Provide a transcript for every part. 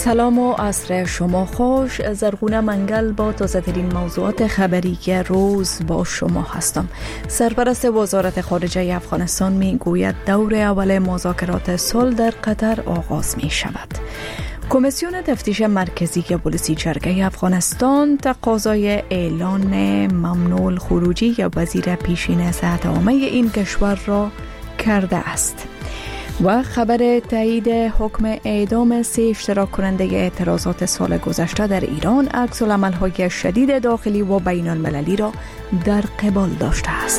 سلام و عصر شما خوش. زرغونه منگل با تازه ترین موضوعات خبری روز با شما هستم. سرپرست وزارت خارجه افغانستان می گوید دور اول مذاکرات صلح در قطر آغاز می شود. کمیسیون تفتیش مرکزی پلیسی جرگه افغانستان تقاضای اعلان ممنوع الخروجی یا وزیر پیشین صحت عامه این کشور را کرده است. و خبر تایید حکم اعدام 3 اشتراک کننده اعتراضات سال گذشته در ایران عکس‌العمل‌های شدید داخلی و بین المللی را در قبال داشته است.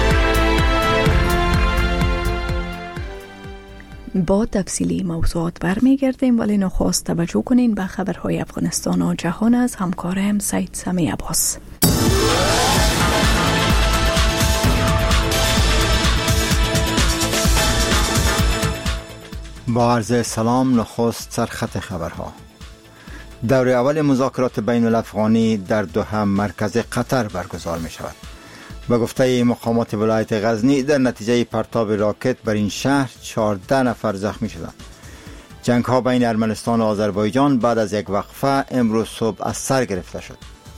با تفصیلی موضوعات برمیگردیم، ولی نخست توجه کنین به خبرهای افغانستان و جهان از همکارم سید سمی عباس. با عرض سلام، نخست سرخط خبرها. دور اول مذاکرات بین الافغانی در دوحه مرکز قطر برگزار می شود. به گفته مقامات ولایت غزنی در نتیجه پرتاب راکت بر این شهر 14 نفر زخمی شدند. جنگ ها بین ارمنستان و آذربایجان بعد از یک وقفه امروز صبح از سر گرفته شد.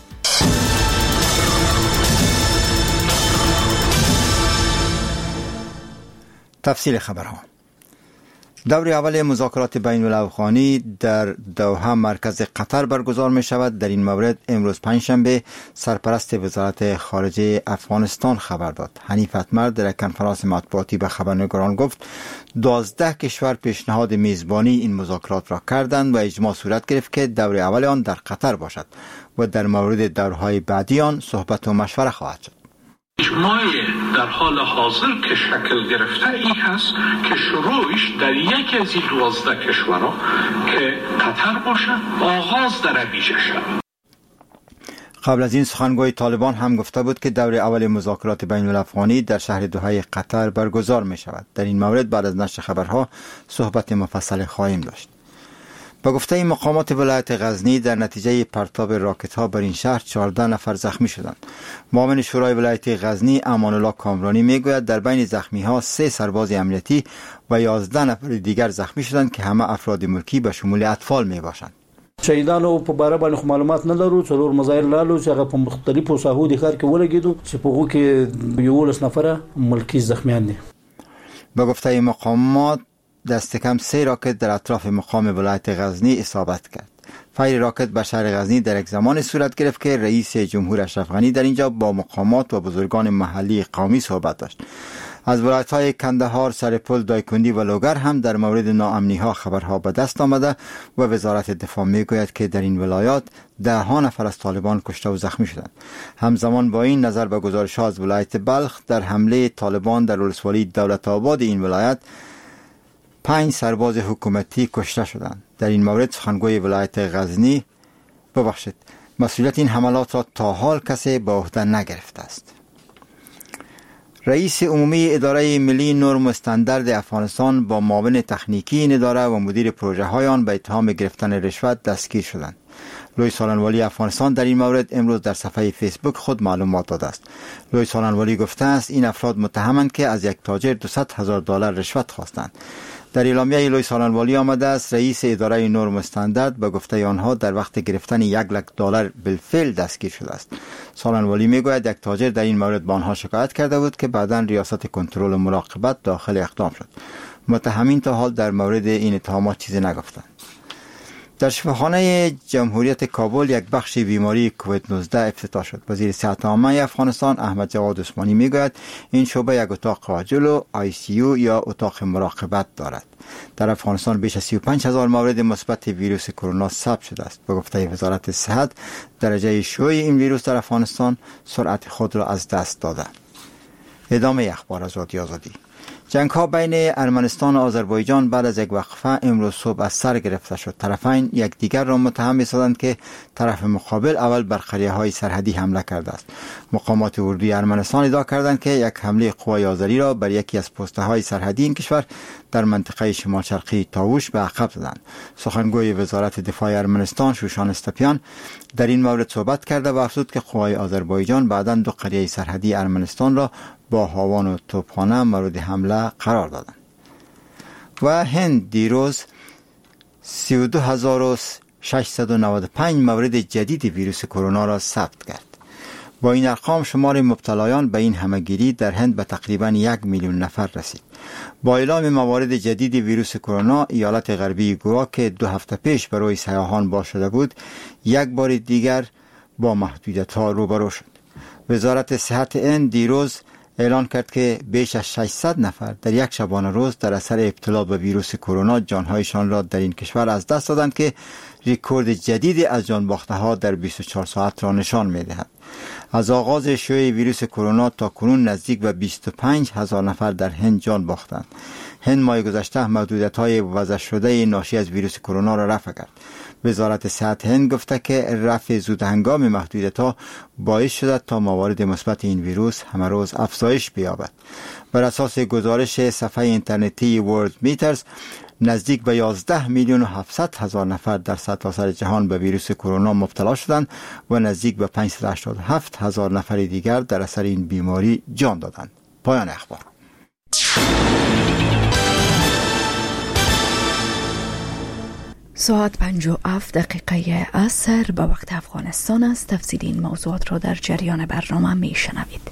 تفصیل خبرها. دور اول مذاکرات بین الافغانی در دوحه مرکز قطر برگزار می شود. در این مورد امروز پنجشنبه سرپرست وزارت خارجه افغانستان خبر داد. حنیف اتمر در کنفرانس مطبوعاتی به خبرنگاران گفت 12 کشور پیشنهاد میزبانی این مذاکرات را کردند و اجماع صورت گرفت که دور اول آن در قطر باشد و در مورد دورهای بعدی آن صحبت و مشوره خواهد شد. اجماع در حال حاضر که شکل گرفته این هست که شروعش در یکی از این 12 کشورها که قطر باشد آغاز در ابیجه شد. قبل از این سخنگوی طالبان هم گفته بود که دور اول مذاکرات بین الافغانی در شهر دوحه قطر برگزار می شود. در این مورد بعد از نشر خبرها صحبت مفصل خواهیم داشت. با گفته این مقامات ولایت غزنی در نتیجه پرتاب راکت ها بر این شهر 14 نفر زخمی شدند. معاون شورای ولایت غزنی امان الله کامرانی میگوید در بین زخمی ها 3 سرباز امنیتی و 11 نفر دیگر زخمی شدند که همه افراد ملکی به شمول اطفال می باشند. شهیدانو په باره باندې معلومات نه لرو. څلور مظاهر لالو چې هغه په مختلفو ساحو د ښار کې ولګېدو چې په هغو کې 11 نفره ملکی زخمیان دي. با گفته مقامات دست کم 3 راکت در اطراف مقام ولایت غزنی اصابت کرد. فیر راکت به شهر غزنی در یک زمان صورت گرفت که رئیس جمهور اشرف غنی در اینجا با مقامات و بزرگان محلی قومی صحبت داشت. از ولایت‌های کندهار، سرپل، دایکندی و لوگر هم در مورد ناامنی‌ها خبرها به دست آمده و وزارت دفاع میگوید که در این ولایات 10 نفر از طالبان کشته و زخمی شدند. همزمان با این نظر به گزارش‌ها از ولایت بلخ در حمله طالبان در ولسوالی دولت آباد این ولایت 5 سرباز حکومتی کشته شدند. در این مورد سخنگوی ولایت غزنی مسئولیت این حملات را تا حال کسی به عهده نگرفته است. رئیس عمومی اداره ملی نرم و استاندارد افغانستان با معاون تکنیکی این اداره و مدیر پروژه های آن به اتهام گرفتن رشوت دستگیر شدند. لوی سالنوالی افغانستان در این مورد امروز در صفحه فیسبوک خود معلومات داده است. لوی سالنوالی گفته است این افراد متهمند که از یک تاجر $200,000 رشوت خواستند. در اعلامیه لوی سالنوالی آمده است رئیس اداره نرم و استاندارد به گفته آنها در وقت گرفتن $100,000 بالفعل دستگیر شده است. سالنوالی میگوید یک تاجر در این مورد به آنها شکایت کرده بود که بعداً ریاست کنترل و مراقبت داخل اقدام شد. متهمین تا حال در مورد این اتهامات چیزی نگفتند. در شفاخانه جمهوریت کابل یک بخش بیماری کووید 19 افتتاح شد. وزیر صحت عامه افغانستان احمد جواد عثمانی میگوید این شعبه یک اتاق عاجل و ICU یا اتاق مراقبت دارد. در افغانستان بیش از 35,000 مورد مثبت ویروس کرونا ثبت شده است. به گفته وزارت صحت درجه شیوع این ویروس در افغانستان سرعت خود را از دست داده. ادامه اخبار از رادیو آزادی. جنگ ها بین ارمنستان و آذربایجان بعد از یک وقفه امروز صبح از سر گرفته شد. طرفین یکدیگر را متهم می‌سازند که طرف مقابل اول بر قریه‌های سرحدی حمله کرده است. مقامات اردوی ارمنستان ادعا کردند که یک حمله قوای آذری را بر یکی از پست‌های سرحدی این کشور در منطقه شمال شرقی تاوش به عقب زدند. سخنگوی وزارت دفاع ارمنستان شوشان استپیان در این مورد صحبت کرده و افزود که قوای آذربایجان بعداً 2 قریه سرحدی ارمنستان را با هاوان و توپخانه مورد حمله قرار دادند. و هند دیروز 32695 مورد جدید ویروس کرونا را ثبت کرد. با این ارقام شمار مبتلایان به این همهگیری در هند به تقریباً 1 میلیون نفر رسید. با اعلام موارد جدید ویروس کرونا، ایالت غربی گوا که 2 هفته پیش برای سیاحان باز شده بود، یک بار دیگر با محدودیت‌ها روبرو شد. وزارت صحت هند دیروز اعلان کرد که بیش از 600 نفر در یک شبانه روز در اثر ابتلا به ویروس کرونا جانهایشان را در این کشور از دست دادند که رکورد جدید از جان باخته ها در 24 ساعت را نشان می دهد. از آغاز شیوع ویروس کرونا تا کنون نزدیک به 25,000 نفر در هند جان باختند. هند ماه گذشته محدودیت‌های وضع شده ناشی از ویروس کرونا را رفع کرد. وزارت صحت هند گفته که رفع زود هنگام محدودیت‌ها باعث شده تا موارد مثبت این ویروس همه روز افزایش بیابد. بر اساس گزارش صفحه اینترنتی ورلد میترز، نزدیک به 11 میلیون و 700 هزار نفر در سرتاسر جهان به ویروس کرونا مبتلا شدند و نزدیک به 587 هزار نفر دیگر در اثر این بیماری جان دادند. پایان اخبار. ساعت 57 عصر به وقت افغانستان است. تفصیل این موضوعات را در جریان برنامه می شنوید.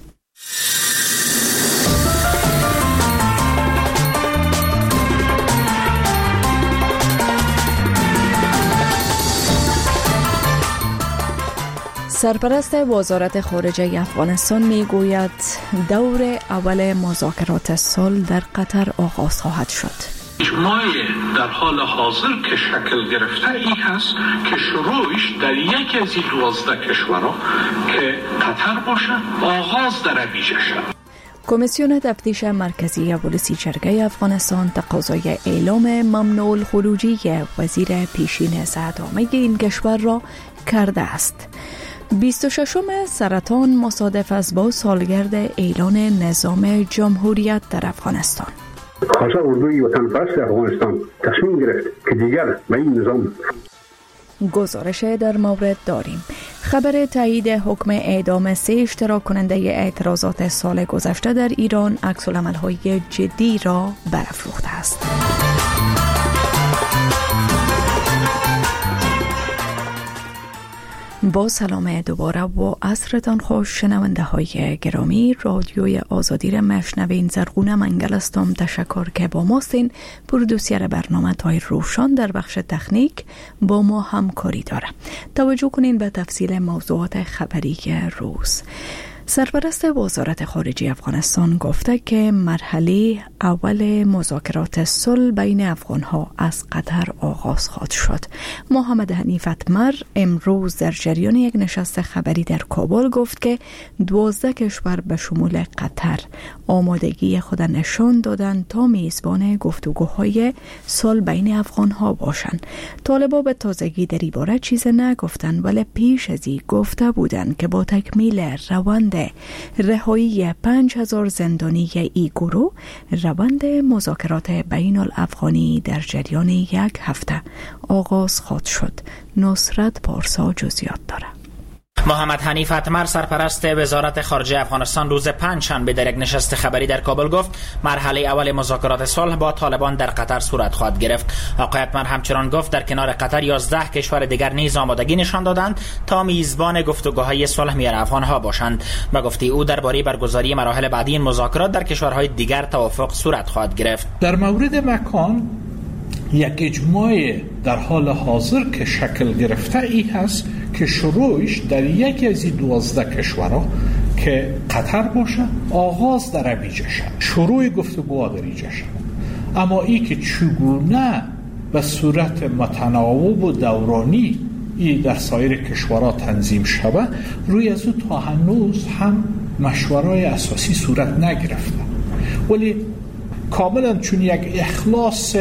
سرپرست وزارت خارجه افغانستان می گوید دور اول مذاکرات صلح در قطر آغاز خواهد شد. مایه در حال حاضر که شکل گرفته ای هست که شروعش در یکی از این 12 کشورها که قطر باشه آغاز در ویژه شد. کمیسیون تفتیش مرکزی ولسی جرگه افغانستان تقاضای اعلام ممنوع الخروجی وزیر پیشین صحت‌عامه این کشور را کرده است. 26 سرطان مصادف است با سالگرد اعلان نظام جمهوریت در افغانستان. خاصه اردوی وطن پرست افغانستان تصمیم گرفت که دیگر به این نظام گزارش در مورد داریم. خبر تایید حکم اعدام 3 اشتراک کننده اعتراضات سال گذشته در ایران عکس‌العمل‌های جدی را برافروخته است. با سلام دوباره و عصرتان خوش شنونده های گرامی. رادیوی آزادی را مشنوین. زرغونه منگل هستم. تشکر که با ماستین. پرودوسر برنامه تای روشان در بخش تکنیک با ما همکاری داره. توجه کنین به تفصیل موضوعات خبری روز. سرپرست وزارت خارجه افغانستان گفته که مرحله اول مذاکرات صلح بین افغانها از قطر آغاز خواهد شد. محمد حنیف اتمر امروز در جریان یک نشست خبری در کابل گفت که 12 کشور به شمول قطر آمادگی خود نشان دادند تا میزبان گفتگوهای صلح بین افغانها باشند. طالبان به تازگی در این باره چیز نگفتند، ولی پیش از این گفته بودند که با تکمیل روند رهایی 5000 زندانی ای گروه روند مذاکرات بین الافغانی در جریان 1 هفته آغاز خواهد شد. نصرت پارسا جزئیات داره. محمد حنیف اتمر سرپرست وزارت خارجه افغانستان روز پنجشنبه در یک نشست خبری در کابل گفت مرحله اول مذاکرات صلح با طالبان در قطر صورت خواهد گرفت. آقای اتمر همچنان گفت در کنار قطر 11 کشور دیگر نیز آمادگی نشان دادند تا میزبان گفتگوهای صلح میان افغانها باشند. به گفته او درباره برگزاری مراحل بعدی این مذاکرات در کشورهای دیگر توافق صورت خواهد گرفت. در مورد مکان یک اجماع در حال حاضر که شکل گرفته ای هست که شروعش در یکی از این 12 کشورها که قطر باشه آغاز در ابیجه شد. شروع گفتگوها در اینجا شد. اما ای که چگونه به صورت متناوب و دورانی ای در سایر کشورها تنظیم شده روی از او تا هنوز هم مشورای اساسی صورت نگرفته، ولی کاملا چون یک اخلاص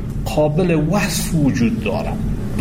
قابل وصف وجود داره.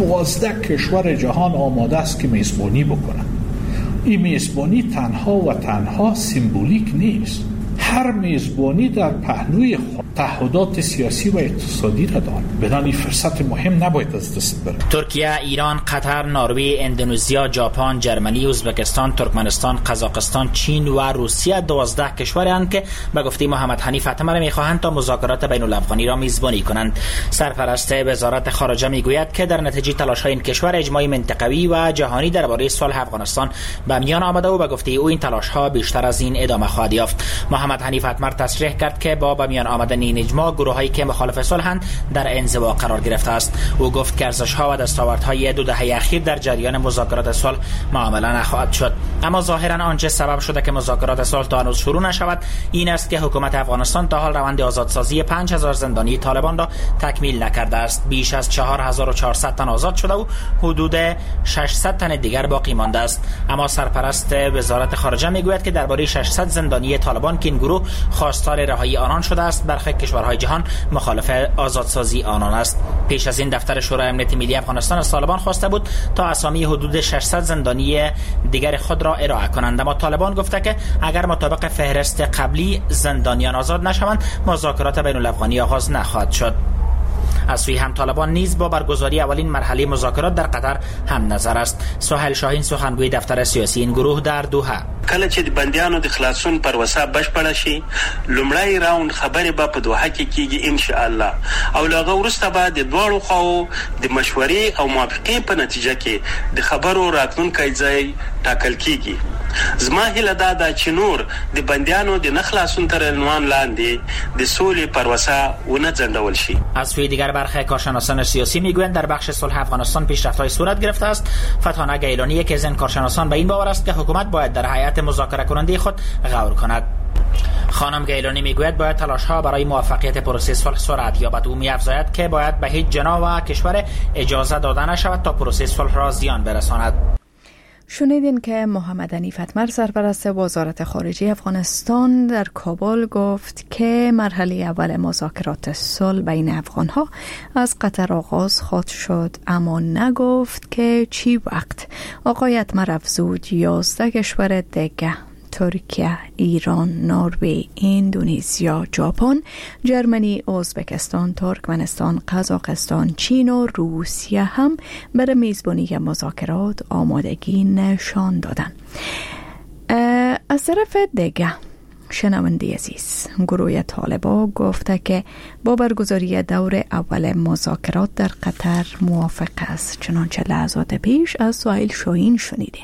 12 کشور جهان آماده است که میزبانی بکنن. این میزبانی تنها و تنها سیمبولیک نیست. هر میزبانی در پهلوی خود تعهدات سیاسی و اقتصادی را دارد. بدان این فرصت مهم نباید از دست بره. ترکیه، ایران، قطر، نروژ، اندونزیا، ژاپن، جرمنی، ازبکستان، ترکمنستان، قزاقستان، چین و روسیه 12 کشورند که به گفته محمد حنیف اتمر می‌خواهند تا مذاکرات بین الافغانی را میزبانی کنند. سرپرست وزارت خارجه میگوید که در نتیجه تلاش‌های این کشور اجماع منطقوی و جهانی درباره صلح افغانستان به میان آمده و به گفته او این تلاش‌ها بیشتر از این ادامه خواهد یافت. محمد حنیف اتمر تصریح کرد که با به میان آمدن این اجماع گروه‌هایی که مخالف صلحند در انزوا قرار گرفته است. او گفت که ارزش‌ها و دستاوردهای 2 دهه اخیر در جریان مذاکرات صلح معامله نخواهد شد. اما ظاهراً آنچه سبب شده که مذاکرات صلح تا هنوز شروع نشود این است که حکومت افغانستان تا حال روند آزادسازی 5000 زندانی طالبان را تکمیل نکرده است. بیش از 4400 تن آزاد شده و حدود 600 تن دیگر باقی مانده است. اما سرپرست وزارت خارجه میگوید که درباره 600 زندانی طالبان که این گروه خواستار رهایی آنان شده است برخی کشورهای جهان مخالف آزادسازی آنان است. پیش از این دفتر شورای امنیت ملی افغانستان از طالبان خواسته بود تا اسامی حدود 600 زندانی دیگر خود را ارائه کنند، اما طالبان گفته که اگر مطابق فهرست قبلی زندانیان آزاد نشوند مذاکرات بین الافغانی آغاز نخواهد شد. از سوی هم طالبان نیز با برگزاری اولین مرحله مذاکرات در قطر هم نظر است. سهیل شاهین سخنگوی دفتر سیاسی این گروه در دوحه: کله چې د بندیانو د خلاصون پروسه بشپړه شي لومړی راوند خبرې به په دوحه کې کیږي ان شاء الله او لغه ورسته به د دواړو خواو د مشورې او موافقې په نتیجه کې د خبرو راتلونکی ځای ټاکل کیږي. زما هیله دا ده چې نور د بندیانو د نخلاصون تر عنوان لاندې د سولې پروسه ونه ځنډول شي. از سوی دیگر برخی کارشناسان سیاسی میگویند در بخش صلح افغانستان پیشرفت‌های صورت گرفته است. فتحانه گیلانی یکی از این کارشناسان به این باور است که حکومت باید در هیئت مذاکره کننده خود غور کند. خانم گیلانی میگوید باید تلاش‌ها برای موفقیت پروسه صلح سرعت یابد. او می‌افزاید که باید به هیچ جناح و کشور اجازه داده نشود تا پروسه صلح را زیان برساند. شنیدین که محمد حنیف اتمر سرپرست وزارت خارجه افغانستان در کابل گفت که مرحله اول مذاکرات صلح بین افغان‌ها از قطر آغاز خواهد شد، اما نگفت که چی وقت. آقای اتمر افزود 11 کشور دیگه ترکیه، ایران، نروژ، اندونزیا، ژاپن، جرمنی، ازبکستان، ترکمنستان، قزاقستان، چین و روسیه هم برای میزبانی مذاکرات آمادگی نشان دادن. از طرف دیگه شنونده عزیز، گروه طالبا گفته که با برگزاری دور اول مذاکرات در قطر موافق است. چنانچه لحظات پیش از سهیل شاهین شنیدین.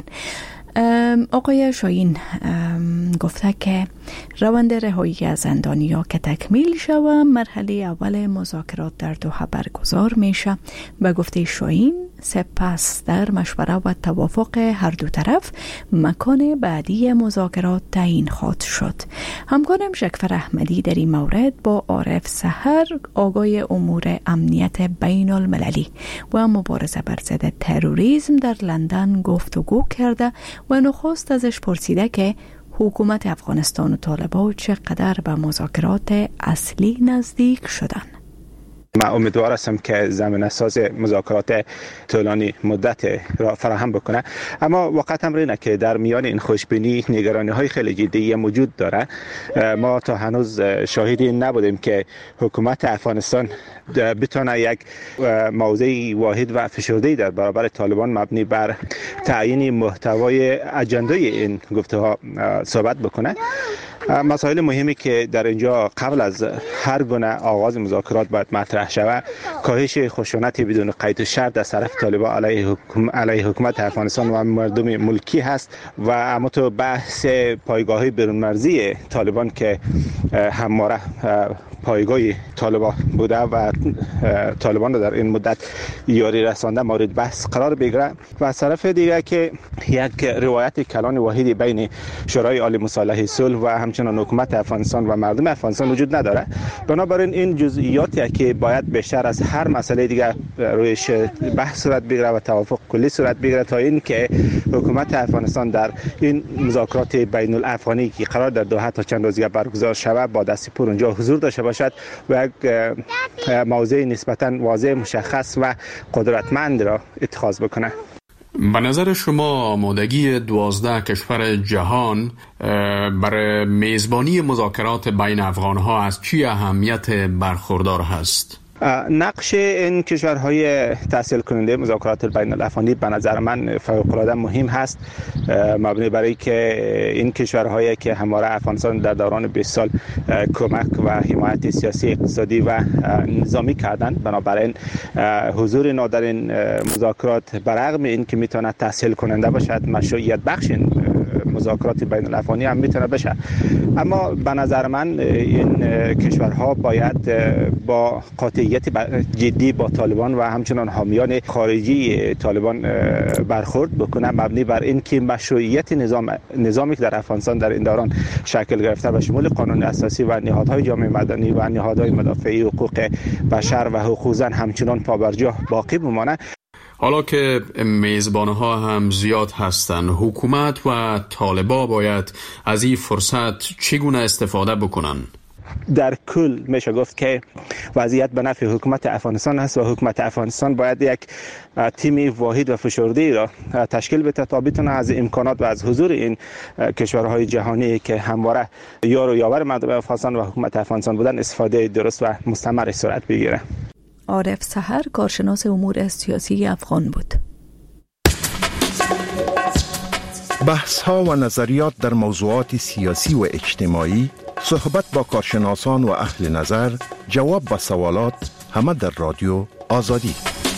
آقای شاهین گفته که روند رهایی از زندانی‌ها که تکمیل شود مرحله اول مذاکرات در دوحه برگزار میشه. به گفته شاهین سپس در مشوره و توافق هر دو طرف مکان بعدی مذاکرات تعیین خواهد شد. همکارم شکفر احمدی در این مورد با عارف سحر آگای امور امنیت بین المللی و مبارزه بر ضد تروریسم در لندن گفتگو کرده و نخست ازش پرسیده که حکومت افغانستان و طالبان چقدر به مذاکرات اصلی نزدیک شدن. من امیدوار هستم که زمینه ساز مذاکرات طولانی مدت را فراهم بکنه، اما واقعا هم اینه که در میان این خوشبینی نگرانی های خیلی جدی موجود داره. ما تا هنوز شاهدی نبودیم که حکومت افغانستان بتونه یک موضع واحد و فشرده در برابر طالبان مبنی بر تعیین محتوای اجنده این گفته‌ها صحبت بکنه. مسائل مهمی که در اینجا قبل از هر گونه آغاز مذاکرات باید مطرح شود کاهش خشونت بدون قید و شرط از طرف طالبان علیه حکومت افغانستان و مردم ملکی هست و اما تو بحث پایگاه‌های برون‌مرزی طالبان که همواره پایگاه طالبان بوده و طالبان را در این مدت یاری رسانده مورد بحث قرار بگیره و از طرف دیگر که یک روایت کلان واحدی بین شورای عالی مصالحه صلح و همچنان حکومت افغانستان و مردم افغانستان وجود نداره. بنابراین این جزئیاتی که باید بیشتر از هر مسئله دیگر رویش بحث صورت بگیره و توافق کلی صورت بگیره تا این که حکومت افغانستان در این مذاکرات بین الافغانی که قرار در دوحه تا چند روز دیگر برگزار شود با دست پر اونجا حضور داشته باشد و یک موضع نسبتاً واضح مشخص و قدرتمند را اتخاذ بکنه. به نظر شما آمادگی 12 کشور جهان برای میزبانی مذاکرات بین افغانها از چی اهمیت برخوردار هست؟ نقش این کشورهای تحصیل کننده مذاکرات بین الافغانی به نظر من فوق العاده مهم هست، مبنی برای که این کشورهایی که همواره افغانستان در دوران 20 سال کمک و حمایت سیاسی، اقتصادی و نظامی کردند، بنابراین حضور اینا در این مذاکرات برغم این که میتونه تحصیل کننده باشد، مشروعیت بخش مذاکرات بین الافغانی هم میتونه بشه. اما به نظر من این کشورها باید با قاطعیت جدی با طالبان و همچنان حامیان خارجی طالبان برخورد بکنه، مبنی بر این که مشروعیت نظامی که در افغانستان در این دوران شکل گرفته به شمول قانون اساسی و نهادهای جامعه مدنی و نهادهای مدافعی حقوق بشر و حقوق زن همچنان پابرجا باقی بمانه. حالا که میزبانها هم زیاد هستند، حکومت و طالبا باید از این فرصت چگونه استفاده بکنن؟ در کل میشه گفت که وضعیت به نفع حکومت افغانستان است و حکومت افغانستان باید یک تیم واحد و فشرده را تشکیل بده تا بتونه از امکانات و از حضور این کشورهای جهانی که همواره یار و یاور مردم افغانستان و حکومت افغانستان بودن استفاده درست و مستمر صورت بگیره. عارف سحر، کارشناس امور سیاسی افغان بود. بحث‌ها و نظریات در موضوعات سیاسی و اجتماعی، صحبت با کارشناسان و اهل نظر، جواب به سوالات، همه در رادیو آزادی.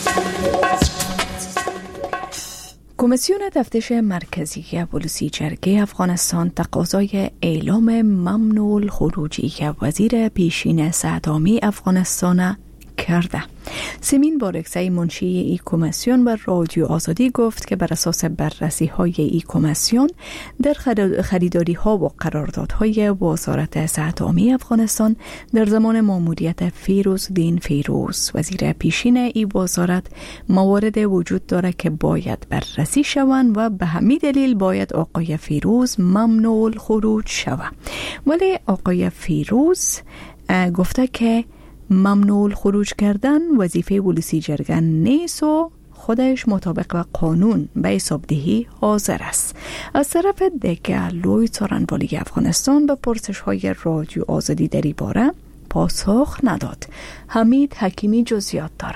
کمیسیون تفتیش مرکزی پلیسی جرگه افغانستان تقاضای اعلام ممنوع الخروجی وزیر پیشین سعدامی افغانستان کرده. سیمین بارکزی منشی ای کمیسیون بر رادیو آزادی گفت که بر اساس بررسی های ای کمیسیون در خریداری ها و قراردادهای وزارت سعدامی افغانستان در زمان ماموریت فیروزدین فیروز وزیر پیشین ای وزارت موارد وجود داره که باید بررسی شوند و به همین دلیل باید آقای فیروز ممنوع الخروج شود. ولی آقای فیروز گفته که ممنوع الخروج کردن وظیفه پلیسی جرگه نیست و خودش مطابق با قانون به حسابدهی حاضر است. از طرف دیگر لوی څارنوالی افغانستان به پرسش های رادیو آزادی در این باره پاسخ نداد. حمید حکیمی جزئیات داره.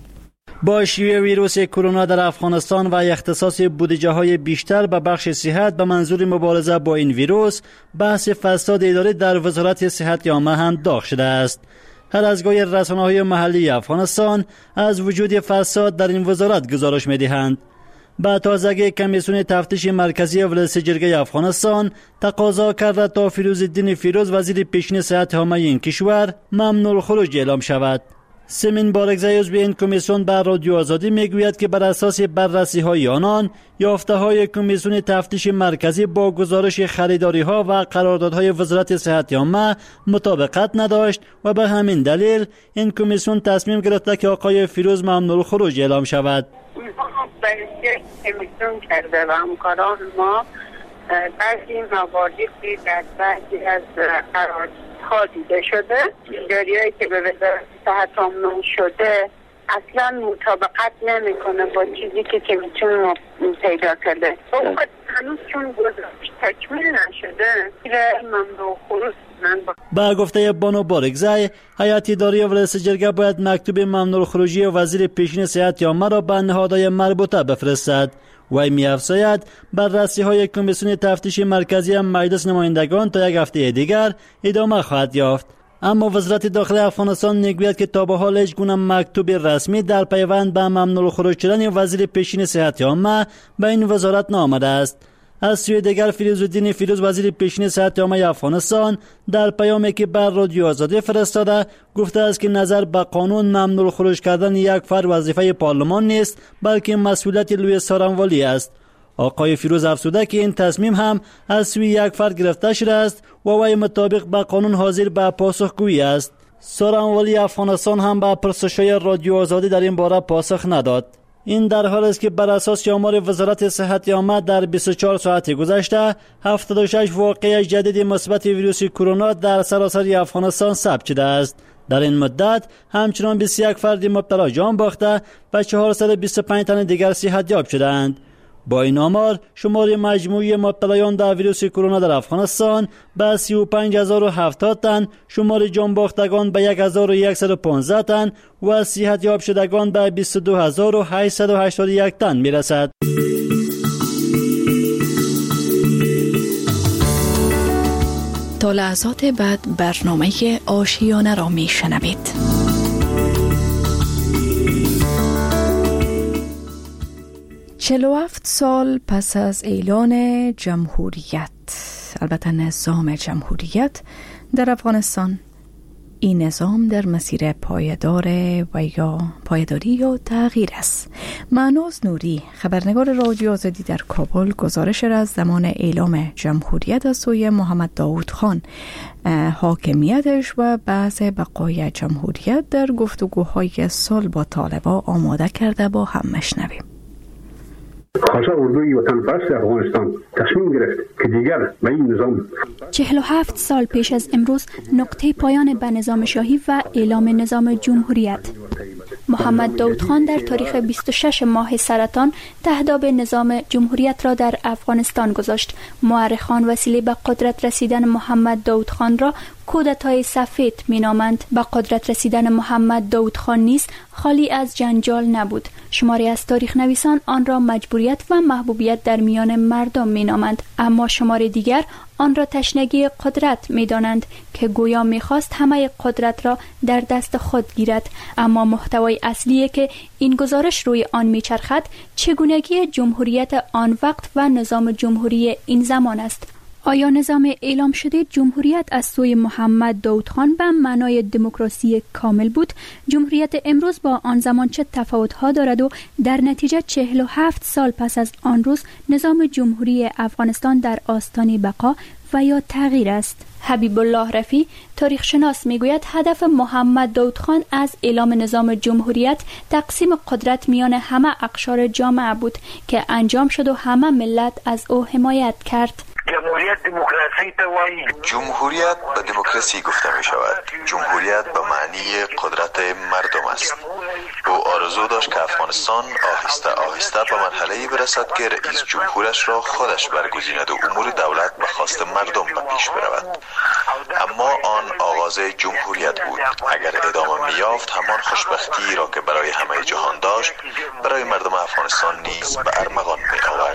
با شیوع ویروس کرونا در افغانستان و اختصاص بودجه های بیشتر به بخش صحت به منظور مبارزه با این ویروس، بحث فساد اداری در وزارت صحت عامه هم داغ شده است. هر از گاهی رسانه‌های محلی افغانستان از وجود فساد در این وزارت گزارش می‌دهند. با تازگی کمیسیون تفتیش مرکزی ولایت جرگه افغانستان تقاضا کرده تا فیروزالدین فیروز وزیر پیشین صحت عامه این کشور ممنوع الخروج اعلام شود. سیمین بارکزی عضو این کمیسیون بر رادیو آزادی میگوید که بر اساس بررسی‌های آنان یافته‌های کمیسیون تفتیش مرکزی با گزارش خریداری‌ها و قراردادهای وزارت صحت عامه مطابقت نداشت و به همین دلیل این کمیسیون تصمیم گرفته که آقای فیروز ممنوع الخروج اعلام شود. بررسی کمیسیون کرده و همکاران ما بعضی مواردی در بعضی از قراردادها دیده شده، خریداری‌هایی که به وزارت صحت ممنوع شده اصلا مطابقت نمیکنه با چیزی که کمیسیون پیدا کرده. هنوز چون گزارش تکمیل نشده ممنوع خروج. با گفته بانو بارکزی، هیئت اداری ولایت جرگه باید مکتوب ممنوع خروجی وزیر پیشین صحت عامه را به نهادهای مربوطه بفرستد. وی می‌افزاید بررسی‌های کمیسیون تفتیش مرکزی مجلس نمایندگان تا یک هفته دیگر ادامه خواهد یافت. اما وزارت داخلی افغانستان میگوید که تا به حال هیچ گونه مکتوب رسمی در پیوند به ممنوع خروج شدن وزیر پیشین صحت عامه به این وزارت نامده است. از سوی دیگر فیروزالدین فیروز وزیر پیشین صحت عامه افغانستان در پیامی که بر رادیو آزادی فرستاده گفته است که نظر به قانون ممنوع خروج کردن یک فرد وظیفه پارلمان نیست، بلکه مسئولیت لوی څارنوالی است. آقای فیروز افزوده که این تصمیم هم از سوی یک فرد گرفته شده است و وی مطابق به قانون حاضر به پاسخگویی است. څارنوالی افغانستان هم به پرسش‌های رادیو آزادی در این باره پاسخ نداد. این در حال است که بر اساس آمار وزارت صحت عامه در 24 ساعت گذشته 76 واقعه جدید مثبت ویروس کرونا در سراسر افغانستان ثبت شده است. در این مدت همچنان 21 فرد مبتلا جان باخته و 425 تن دیگر صحت یاب شدند. با این آمار شمار مجموعی مبتلایان در ویروس کرونا در افغانستان به 35070 تن، شمار جان باختگان به 1115 تن و صحتیاب شدگان به 22881 تن میرسد. تا لحظات بعد برنامه آشیانه را میشنوید. 47 سال پس از اعلان جمهوریت، البته نظام جمهوریت در افغانستان، این نظام در مسیر پایداری یا تغییر است. معنوز نوری، خبرنگار رادیو آزادی در کابل، گزارش را از زمان اعلام جمهوریت از سوی محمد داود خان، حاکمیتش و بحث بقای جمهوریت در گفتگوهای سال با طالبان آماده کرده، با هم مشنویم. خاصه اردوی وطن پرست افغانستان تصمیم گرفت که دیگر به این نظام 47 سال پیش از امروز نقطه پایان به نظام شاهی و اعلام نظام جمهوریت. محمد داود خان در تاریخ 26 ماه سرطان تهداب نظام جمهوریت را در افغانستان گذاشت. مورخان وسیله به قدرت رسیدن محمد داود خان را کودتای سفید مینامند. به قدرت رسیدن محمد داود خان نیز خالی از جنجال نبود. شماری از تاریخ نویسان آن را مجبوریت و محبوبیت در میان مردم مینامند، اما شماری دیگر آن را تشنگی قدرت می‌دانند که گویا می‌خواست همه قدرت را در دست خود گیرد. اما محتوای اصلی که این گزارش روی آن می‌چرخد چگونگی جمهوریت آن وقت و نظام جمهوری این زمان است. آیا نظام اعلام شده جمهوریت از سوی محمد داود خان به معنای دموکراسی کامل بود؟ جمهوریت امروز با آن زمان چه تفاوت‌ها دارد و در نتیجه 47 سال پس از آن روز نظام جمهوری افغانستان در آستانه بقا و یا تغییر است؟ حبیب الله رفی، تاریخ شناس، میگوید هدف محمد داود خان از اعلام نظام جمهوریت تقسیم قدرت میان همه اقشار جامعه بود که انجام شد و همه ملت از او حمایت کرد. جمهوریت به دموکراسی گفته می شود. جمهوریت به معنی قدرت مردم است. او آرزو داشت که افغانستان آهسته آهسته به مرحله‌ای برسد که رئیس جمهورش را خودش برگزیند و امور دولت به خواست مردم به پیش برود. اما آن آغاز جمهوریت بود. اگر ادامه می‌یافت همان خوشبختی را که برای همه جهان داشت برای مردم افغانستان نیز به ارمغان می‌آورد.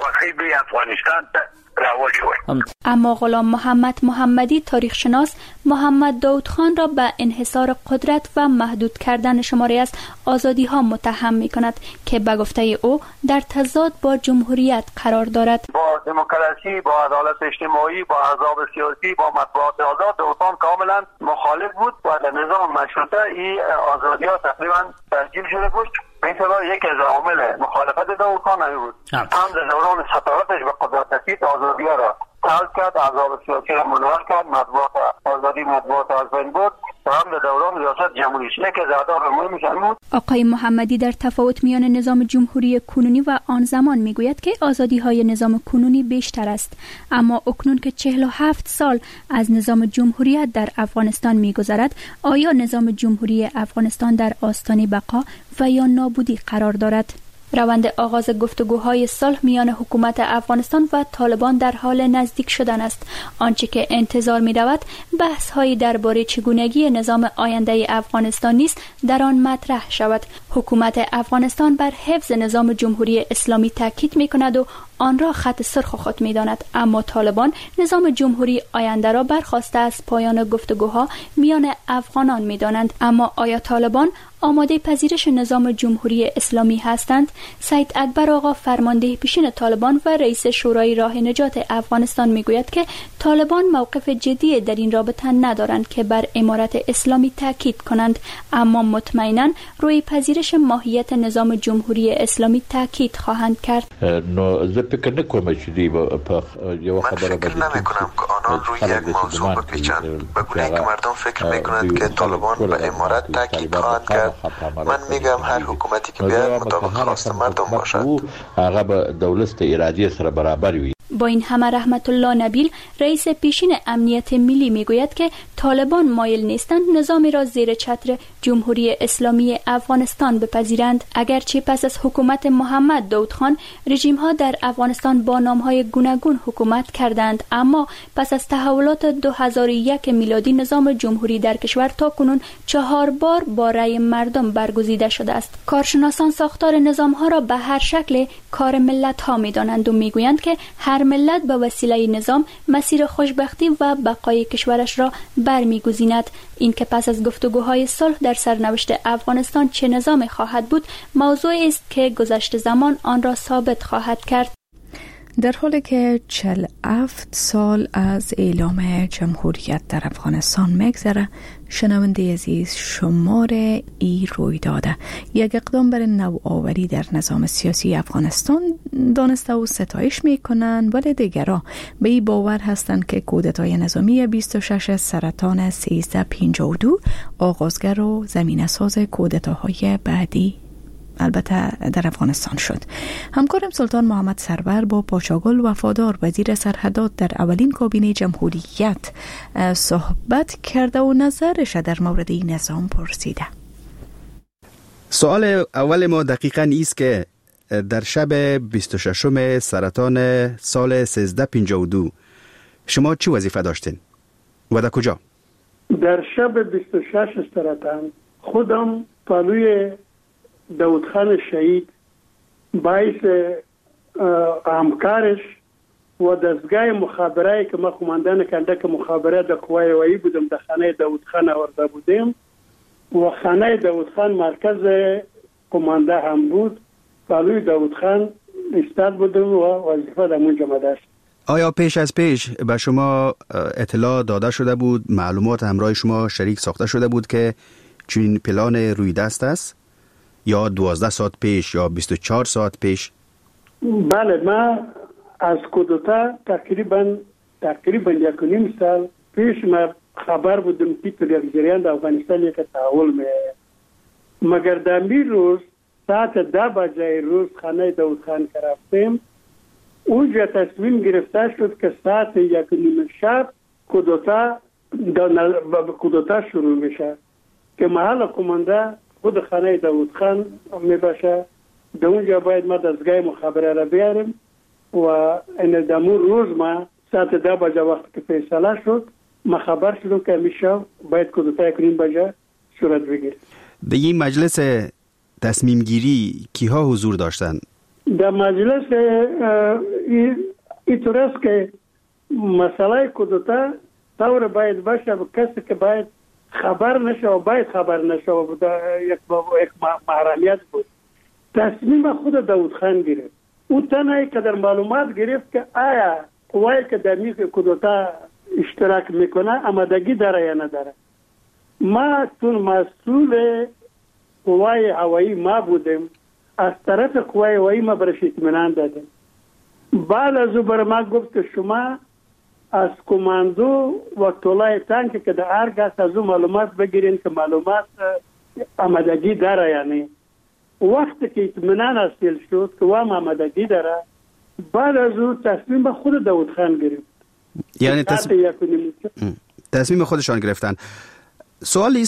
اما غلام محمد محمدی، تاریخ شناس، محمد داود خان را به انحصار قدرت و محدود کردن شماری از آزادی ها متهم می کند که به گفته او در تضاد با جمهوریت قرار دارد. با دموکراسی، با عدالت اجتماعی، با احزاب سیاسی، با مطبوعات آزاد داود خان کاملا مخالف بود و در نظام مشروطه این آزادی ها تقریبا تسجیل شده بود. به این سبب یکی از عوامل مخالفت داود خان بود. هم در دوران سطاحتش به قدرت رسید آزادی ها را سلب کرد، احزاب سیاسی را منحل کرد، مطبوعات آزادی مطبوعات از بین برد و هم در دوران ریاست جمهوری یکی از اهداف مهمش بود. آقای محمدی در تفاوت میان نظام جمهوری کنونی و آن زمان میگوید که آزادی های نظام کنونی بیشتر است، اما اکنون که 47 سال از نظام جمهوریت در افغانستان میگذرد، آیا نظام جمهوری افغانستان در آستانه بقا و یا نابودی قرار دارد؟ روند آغاز گفتگوهای صلح میان حکومت افغانستان و طالبان در حال نزدیک شدن است. آنچه که انتظار می رود بحث‌هایی درباره چگونگی نظام آینده افغانستان نیست در آن مطرح شود. حکومت افغانستان بر حفظ نظام جمهوری اسلامی تاکید می کند و آن را خط سرخ خود می داند، اما طالبان نظام جمهوری آینده را برخواسته از پایان گفتگوها میان افغانان می دانند. اما آیا طالبان آماده پذیرش نظام جمهوری اسلامی هستند؟ سید اکبر آقا، فرمانده پیشین طالبان و رئیس شورای راه نجات افغانستان میگوید که طالبان موقف جدی در این رابطه ندارند که بر امارت اسلامی تاکید کنند، اما مطمئنا روی پذیرش ماهیت نظام جمهوری اسلامی تاکید خواهند کرد. فکر نکنم که یو خبره فکر نمی‌کنم که آنان روی یک موضوع بپیچند. به گونه‌ای که مردم فکر می‌کنند که طالبان به امارت تاکید خواهند کرد، من میگم هر حکومتی که بیاد مطابق خواست مردم باشد. هغه به دولت ارادی سره برابر وي. با این همه رحمت الله نبیل، رئیس پیشین امنیت ملی میگوید که طالبان مایل نیستند نظامی را زیر چتر جمهوری اسلامی افغانستان بپذیرند. اگرچه پس از حکومت محمد داود خان رژیم ها در افغانستان با نام های گوناگون حکومت کردند، اما پس از تحولات 2001 میلادی نظام جمهوری در کشور تا کنون 4 بار با رأی مردم برگزیده شده است. کارشناسان ساختار نظام ها را به هر شکل کار ملت ها می دانند و می گویند که هر ملت به وسیله نظام مسیر خوشبختی و بقای کشورش را برمیگزیند. این که پس از گفتگوهای صلح در سرنوشت افغانستان چه نظام خواهد بود موضوعی است که گذشت زمان آن را ثابت خواهد کرد. در حالی که 47 سال از اعلام جمهوریت در افغانستان میگذره، شنونده عزیز، شمار ای روی داده یک اقدام بر نوآوری در نظام سیاسی افغانستان دانسته و ستایش میکنند، ولی دیگران به این باور هستند که کودتای نظامی 26 سرطان 1352 آغازگر و زمینه ساز کودتاهای بعدی البته در افغانستان شد. همکارم سلطان محمد سرور با پاچاگل وفادار وزیر سرحدات در اولین کابینه جمهوریت صحبت کرده و نظرش در مورد این نظام پرسیده. سوال اول ما دقیقاً ایست که در شب 26 سرطان سال 1352 شما چی وظیفه داشتین و در کجا؟ در شب 26 سرطان خودم پالوی داود خان شهید باعث همکارش و دستگاه مخابرایی که ما قماندان کندک مخابرات در قوای وایی بودم در خانه داود خان آورده بودیم و خانه داود خان مرکز قمانده هم بود. پالوی داود خان استاد بودم و وظیفه در اونجا داشت. آیا پیش از پیش به شما اطلاع داده شده بود، معلومات همراه شما شریک ساخته شده بود که چنین پلان روی دست است؟ یا 12 ساعت پیش یا 24 ساعت پیش؟ بله، ما از کودتا تقریبا 1.5 سال پیش ما خبر بودم که تو یک جریان در افغانستان یک تحول می‌آید. مگر در روز ساعت 10 بجه روز خانه داود خان که رفتیم، اونجا تصمیم گرفته شد که ساعت 1:30 شب کودتا شروع میشه که محل قمانده خود خانه داود خان میباشه. در اونجا باید ما دستگاه مخابره را بیاریم و این دمون روز ما ساعت 10 بجه وقت که فیصله شد ما خبر شدم که همیشه باید کودتا 1:30 بجه صورت بگیرد. در این مجلس تصمیم گیری کیها حضور داشتن؟ در مجلس اینطور است که مسئله کودتا طور باید باشه کسی که باید خبر نشه و باید خبر نشه و یک محرمیت بود. تصمیم خود داود خان گرفت. او تنهایی که در معلومات گرفت که آیا قوایی که در میز کودتا اشتراک میکنه آمادگی داره یا نداره. ما چون مسئول قوای هوایی ما بودیم، از طرف قوای هوایی ما برش اطمینان دادیم. بعد از او بر ما گفت که شما از کماندو و طولای تانک که در ارگ از او معلومات بگیرین که معلومات آمادگی داره. یعنی وقتی که اطمینان حاصل شد که وام آمادگی داره، بعد از او تصمیم خود داود خان گرفت. یعنی تصمیم خودشان گرفتن. سوالی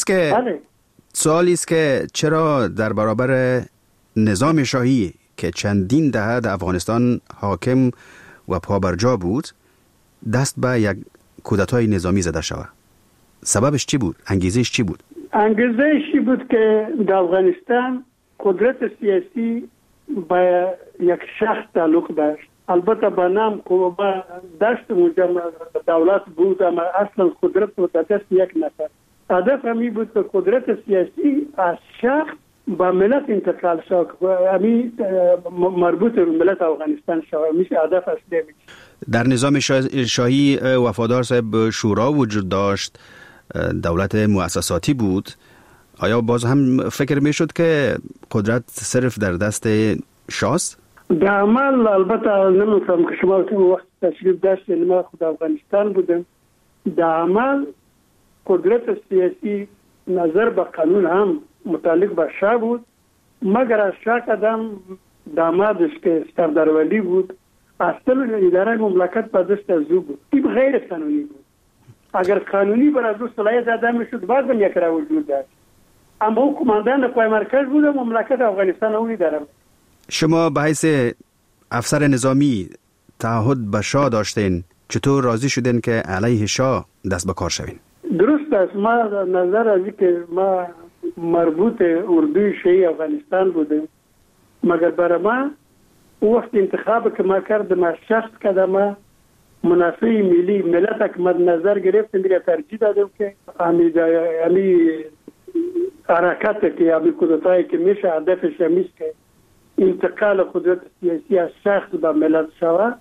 است که چرا در برابر نظام شاهی که چندین دهه در افغانستان حاکم و پابرجا بود دست به یک کودتای نظامی زده شود؟ سببش چی بود؟ انگیزش چی بود؟ انگیزش چی بود که در افغانستان قدرت سیاسی با یک شخص تعلق داشت. البته با نام با داشت مجمع دولت بود، اما اصلا قدرت بود دست یک نفر. هدف همی بود که قدرت سیاسی از شخص با ملت انتقال شد، همی مربوط به ملت افغانستان شد. میشه هدف اصلی. در نظام شاهی وفادار صاحب شورا وجود داشت، دولت مؤسساتی بود. آیا باز هم فکر میشد که قدرت صرف در دست شاست؟ در عمل البته نمی‌فهم که شما وقت تشریف داشتین، ما خود افغانستان بودم. در عمل قدرت سیاسی نظر به قانون هم متعلق به شاه بود، مگر از شاه قدم دامادش که سردار ولی بود اصلا اداره مملکت به دست از او بود. این غیر قانونی بود. اگر قانونی بر از صلاحیت داده میشد بازم یک را وجود داشت. اما کماندان قوای مرکز بودم مملکت افغانستان اولی دارم. شما به حیث افسر نظامی تعهد به شاه داشتین، چطور راضی شدین که علیه شاه دست به کار شوین؟ درست است. ما نظر از که ما مربوط اردوی شیعی افغانستان بودیم، مگر برای ما وقت انتخاب که ما کردم از شخص که ما منافع ملی ملت که مد نظر گرفتیم میره ترجیح دادم که امی حرکت که امی کودتایی که میشه هدفش همیست که انتقال قدرت سیاسی از شخص به ملت شود.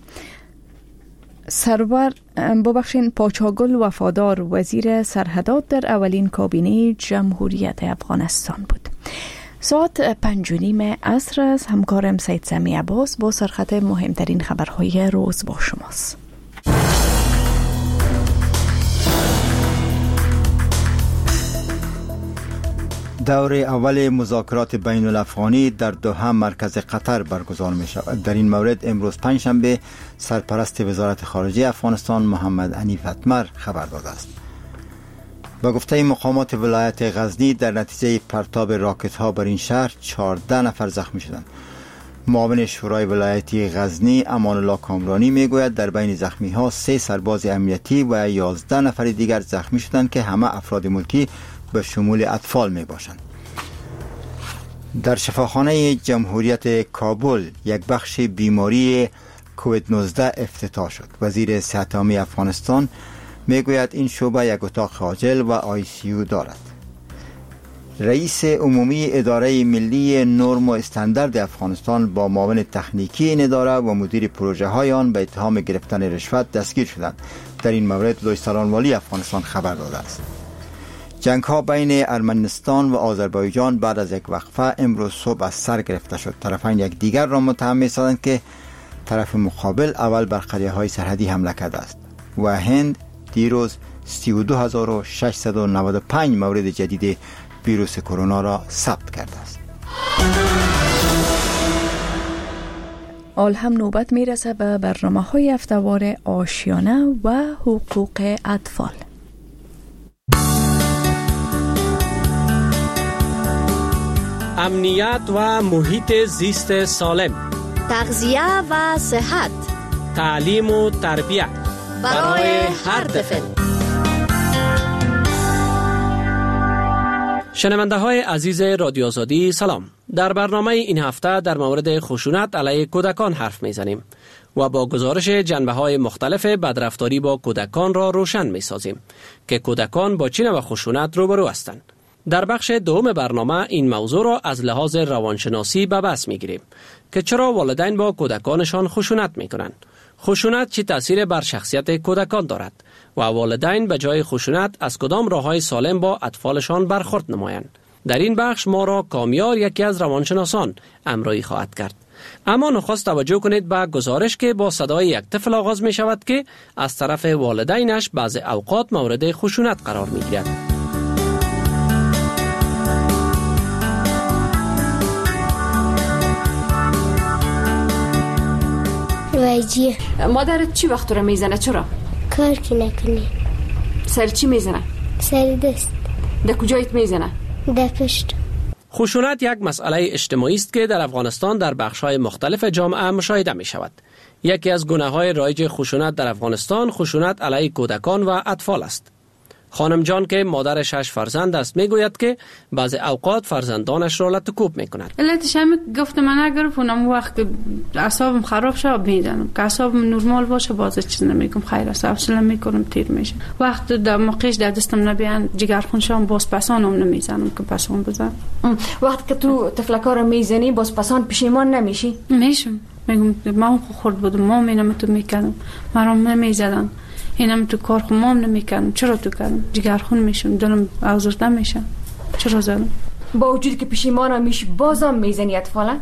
سرور ببخشین پاچاگل وفادار وزیر سرحدات در اولین کابینه جمهوریت افغانستان بود. ساعت 5:30 عصر است. همکارم سید سمی عباس با سرخط مهمترین خبرهای روز با شماست. دور اول مذاکرات بین الافغانی در دوحه مرکز قطر برگزار می شود. در این مورد امروز پنجشنبه سرپرست وزارت خارجه افغانستان محمد حنیف اتمر خبر داده است. با گفته مقامات ولایت غزنی در نتیجه پرتاب راکت ها بر این شهر 14 نفر زخمی شدند. معاون شورای ولایتی غزنی امان الله کامرانی می گوید در بین زخمی ها 3 سرباز امنیتی و 11 نفر دیگر زخمی شدند که همه افراد ملکی به شمول اطفال می باشند. در شفاخانه جمهوریت کابل یک بخش بیماری کووید 19 افتتاح شد. وزیر صحت عامه افغانستان می گوید این شعبه یک اتاق عاجل و آی سی یو دارد. رئیس عمومی اداره ملی نرم و استاندارد افغانستان با معاون تکنیکی این اداره و مدیر پروژه های آن به اتهام گرفتن رشوت دستگیر شدند. در این مورد لوی سالانوالی افغانستان خبر داده است. جنگ ها بین ارمنستان و آذربایجان بعد از یک وقفه امروز صبح از سر گرفته شد. طرفین یک دیگر را متهم می‌سازند که طرف مقابل اول بر قریه های سرحدی حمله کرده است و هند دیروز 32695 مورد جدید ویروس کرونا را ثبت کرده است. آل هم نوبت میرسه به برنامه‌های هفته‌وار آشیانه و حقوق اطفال. امنیت و محیط زیست سالم، تغذیه و صحت، تعلیم و تربیت برای هر طفل. شنونده های عزیز رادیو آزادی سلام. در برنامه این هفته در مورد خشونت علیه کودکان حرف میزنیم و با گزارش جنبه های مختلف بدرفتاری با کودکان را روشن میسازیم که کودکان با چه نوع خشونت روبرو هستند. در بخش دوم برنامه این موضوع را از لحاظ روانشناسی به بحث میگیریم که چرا والدین با کودکانشان خشونت میکنند، خشونت چه تأثیر بر شخصیت کودکان دارد و والدین به جای خشونت از کدام راه‌های سالم با اطفالشان برخورد نمایند. در این بخش ما را کامیار یکی از روانشناسان همراهی خواهد کرد. اما نخست توجه کنید به گزارش که با صدای یک طفل آغاز می شود که از طرف والدینش بعض اوقات مورد خشونت قرار می گیرد. وایجی مادرت چی وقت رو میزنه؟ چرا؟ کار که نکنی. سر چی میزنه؟ سر دست. در کجایت میزنه؟ در پشت. خشونت یک مسئله اجتماعی است که در افغانستان در بخش‌های مختلف جامعه مشاهده می شود. یکی از گناه‌های رایج خشونت در افغانستان خشونت علیه کودکان و اطفال است. خانم جان که مادر 6 فرزند است میگوید که بعض اوقات فرزندانش را لطکوب میکند. علتش هم گفتم من نگرفت اونم وقت که اعصابم خراب شد میزنم، که اعصابم نرمال باشه باز چیز نمیگم، خیر است حوصله میکنم تیر میشه. وقت در موقعش در دستم نبیان جگرخون شام باز پسانم نمیزنم که پسان بزنم. وقت که تو تفلکا رو میزنی باز پسان پشیمان نمیشی؟ میشم، میگم ما خورد بودم، ما مینم تو میکردم، مرام نمیزدن، اینم تو کار خمام نمیکنم. چرا تو کردم؟ جگرخون میشم، دلم آزرده میشم. چرا زدم؟ با وجود که پشیمان میشی بازم میزنی اطفالا؟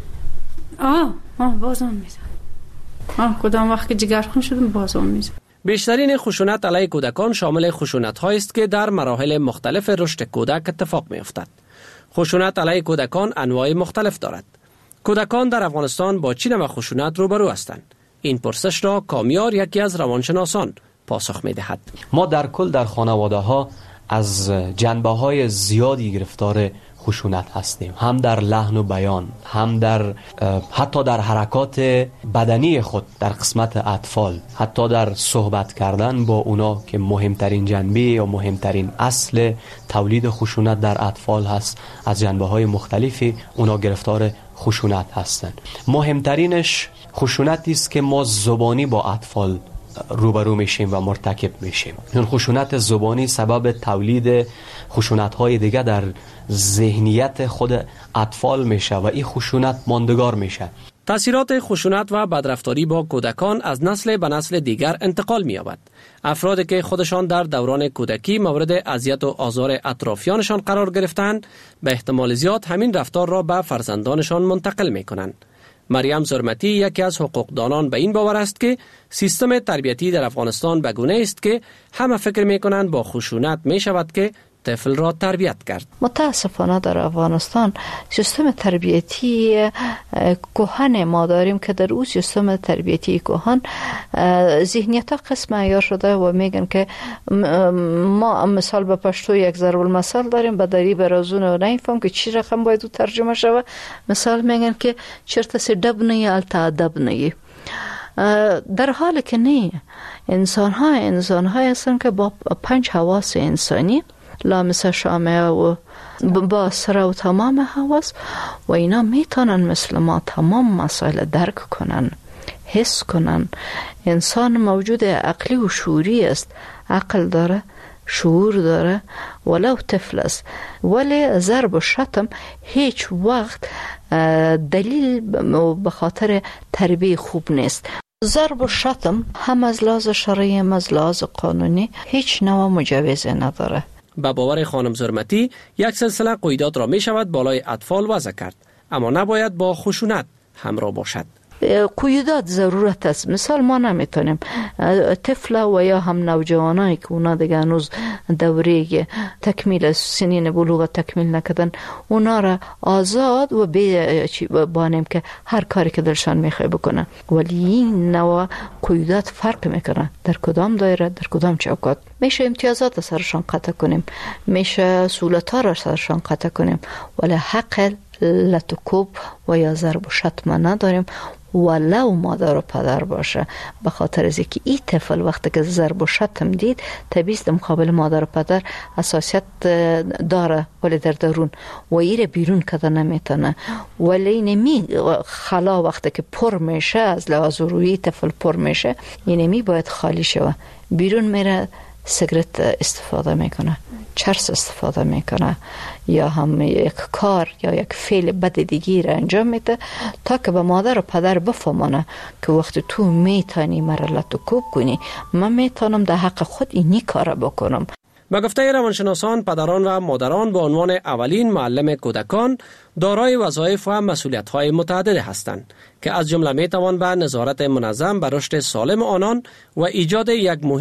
بازم میزنم. کدام وقت که جگرخون شدم بازم میزنم. بیشترین خشونت علیه کودکان شامل خشونت هایی است که در مراحل مختلف رشد کودک اتفاق میافتد. خشونت علیه کودکان انواع مختلف دارد. کودکان در افغانستان با چه نوع خشونت روبرو هستند؟ این پرسش را کامیار یکی از روانشناسان پاسخ می دهد. ما در کل در خانواده ها از جنبه های زیادی گرفتار خشونت هستیم، هم در لحن و بیان، هم در حتی در حرکات بدنی خود در قسمت اطفال، حتی در صحبت کردن با اونا که مهمترین جنبه یا مهمترین اصل تولید خشونت در اطفال هست. از جنبه های مختلفی اونا گرفتار خشونت هستند. مهمترینش خشونتی است که ما زبانی با اطفال روبرو میشیم و مرتکب میشیم. این خشونت زبانی سبب تولید خشونت‌های دیگه در ذهنیت خود اطفال میشه و این خشونت ماندگار میشه. تأثیرات خشونت و بدرفتاری با کودکان از نسل به نسل دیگر انتقال می‌یابد. افرادی که خودشان در دوران کودکی مورد اذیت و آزار اطرافیانشان قرار گرفتند، به احتمال زیاد همین رفتار را به فرزندانشان منتقل می‌کنند. مریم زرمتی یکی از حقوقدانان به این باور است که سیستم تربیتی در افغانستان به گونه است که همه فکر می‌کنند با خشونت می‌شود که طفل را تربیت کرد. متاسفانه در افغانستان سیستم تربیتی کهن ما داریم که در اون سیستم تربیتی کهن ذهنیت ها قسم عیار شده و میگن که ما مثال به پشتو یک ضرب المثل داریم، به دری برازون و نمیفهم که چی رقم باید ترجمه شود. مثال میگن که چرت سی دب نهی التا ادب نهی، در حالی که نه. انسان ها هستن که با 5 حواس انسانی لامس شامه و با سر و تمام حواس و اینا میتونن مثل ما تمام مسائل درک کنن، حس کنن. انسان موجود عقلی و شعوری است، عقل داره، شعور داره، ولو طفل است. ولی ضرب و شتم هیچ وقت دلیل به خاطر تربیه خوب نیست. ضرب و شتم هم از لحاظ شرعی هم از لحاظ قانونی هیچ نوع مجوز نداره. با باور خانم زرمتی یک سلسله قیودات را می شود بالای اطفال وضع کرد، اما نباید با خشونت همراه باشد. قیودات ضرورت است. مثال ما نمیتونیم طفل و یا هم نوجوانایی که اونا دیگه هنوز دوره تکمیل سنین بلوغ تکمیل نکردن، اونا را آزاد و بانیم که هر کاری که دلشان میخوای بکنن. ولی این نوع قیودات فرق میکنن در کدام دایره، در کدام چوکات. میشه امتیازات سرشان قطع کنیم، میشه سهولت‌ها را سرشان قطع کنیم، ولی حق لطکوب و یا ضرب و شتم نداریم، ولو مادر و پدر باشه. به خاطر از اینکه این طفل وقتی که ضرب و شتم دید، طبیعی است مقابل مادر و پدر حساسیت داره، ولی در درون و ایره بیرون کده نمیتونه. ولی نمی خلا وقتی که پر میشه، از لحاظ روحی طفل پر میشه، اینمی باید خالی شوه. بیرون میره سیگرت استفاده میکنه، چرس استفاده میکنه، یا هم یک کار یا یک فعل بد دیگی را انجام میده تا که به مادر و پدر بفهمونه که وقتی تو میتونی مرا لطکوب کنی، من میتونم در حق خود اینی کار بکنم. به گفته روانشناسان، پدران و مادران به عنوان اولین معلم کودکان دارای وظایف و مسئولیت‌های متعدد هستند که از جمله میتوان به نظارت منظم بر رشد سالم آنان و ایجاد یک محیط